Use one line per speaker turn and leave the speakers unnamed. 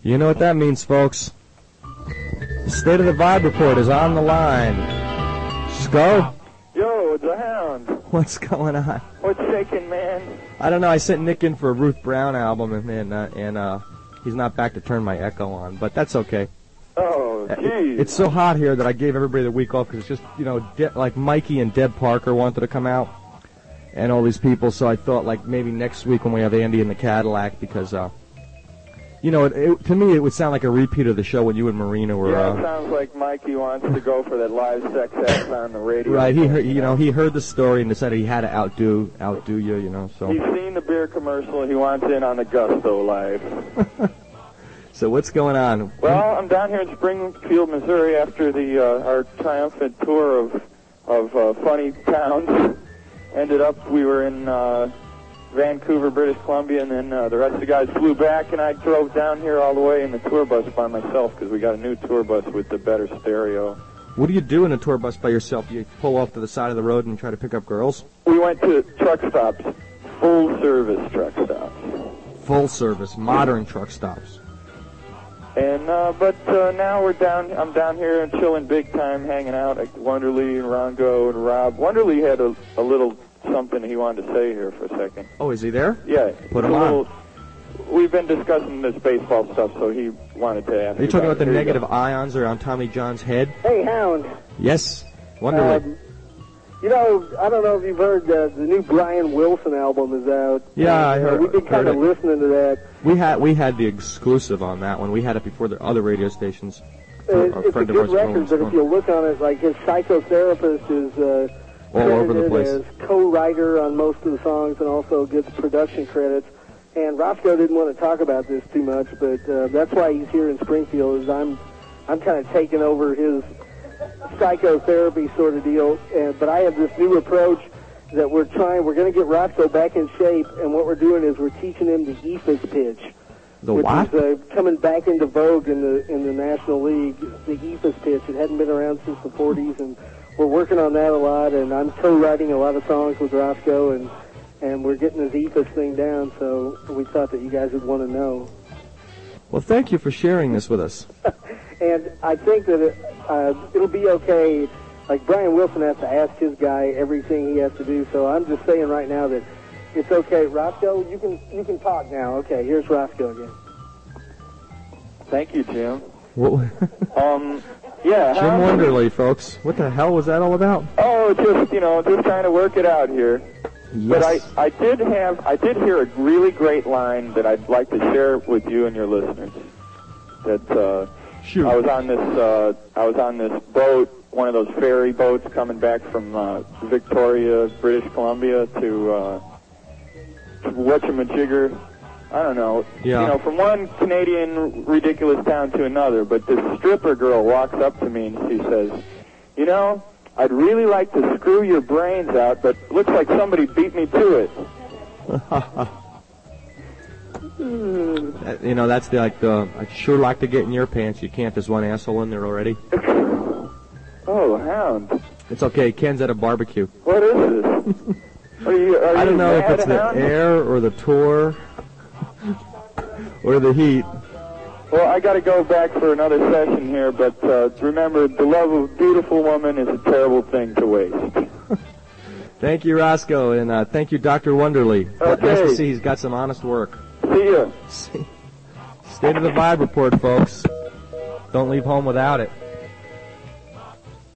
You know what that means, folks. State of the Vibe Report is on the line. Sco?
Yo, it's a Hound.
What's going on?
What's shaking, man?
I don't know. I sent Nick in for a Ruth Brown album, and he's not back to turn my Echo on, but that's okay.
Oh, geez.
It's so hot here that I gave everybody the week off because it's just, you know, like Mikey and Deb Parker wanted to come out and all these people, so I thought like maybe next week when we have Andy in the Cadillac because, you know, to me it would sound like a repeat of the show when you and Marina were.
Yeah, it sounds like Mikey wants to go for that live sex act on the radio.
Right, he heard the story and decided he had to outdo you, you know. So
he's seen the beer commercial. He wants in on the Gusto live.
So what's going on?
Well, I'm down here in Springfield, Missouri, after our triumphant tour of funny towns. We were in Vancouver, British Columbia, and then the rest of the guys flew back, and I drove down here all the way in the tour bus by myself because we got a new tour bus with the better stereo.
What do you do in a tour bus by yourself? You pull off to the side of the road and try to pick up girls?
We went to truck stops, full-service truck stops.
Full-service, modern truck stops.
And but now I'm down here and chilling big time, hanging out at Wonderly and Rongo and Rob. Wonderly had a little something he wanted to say here for a second.
Oh, is he there?
Yeah.
Put him on.
We've been discussing this baseball stuff, so he wanted to ask.
Are you talking about the negative ions around Tommy John's head?
Hey, Hound.
Yes, Wonderly.
You know, I don't know if you've heard the new Brian Wilson album is out.
Yeah, I heard.
We've been kind of listening to that.
We had the exclusive on that one. We had it before the other radio stations.
It's a good record, but if you look on it, like his psychotherapist is
all over the place.
As co-writer on most of the songs and also gets production credits. And Roscoe didn't want to talk about this too much, but that's why he's here in Springfield. Is I'm kind of taking over his psychotherapy sort of deal, but I have this new approach that we're going to get Roscoe back in shape, and what we're doing is we're teaching him the ephus pitch.
The what?
Which is coming back into vogue in the National League, the ephus pitch. It hadn't been around since the 40s, and we're working on that a lot, and I'm co-writing a lot of songs with Roscoe, and we're getting his ephus thing down, so we thought that you guys would want to know.
Well, thank you for sharing this with us.
And I think that it'll be okay. Like, Brian Wilson has to ask his guy everything he has to do, so I'm just saying right now that it's okay. Roscoe, you can talk now. Okay, here's Roscoe again.
Thank you, Jim.
Yeah. Jim Wonderly, folks. What the hell was that all about?
Oh, just trying to work it out here.
Yes.
But I did hear a really great line that I'd like to share with you and your listeners. That
Shoot.
I was on this boat, one of those ferry boats coming back from Victoria, British Columbia to whatchamajigger. I don't know.
Yeah.
You know, from one Canadian ridiculous town to another. But this stripper girl walks up to me and she says, "You know, I'd really like to screw your brains out, but looks like somebody beat me to it."
You know, that's I'd sure like to get in your pants. You can't. There's one asshole in there already.
Oh, Hound.
It's okay. Ken's at a barbecue.
What is this?
I don't know if it's the
Hound?
air or the tour or the heat.
Well, I got to go back for another session here, but remember, the love of a beautiful woman is a terrible thing to waste.
Thank you, Roscoe, and thank you, Dr. Wonderly.
Okay.
Nice to see he's got some honest work.
See ya.
State of the Vibe Report, folks. Don't leave home without it.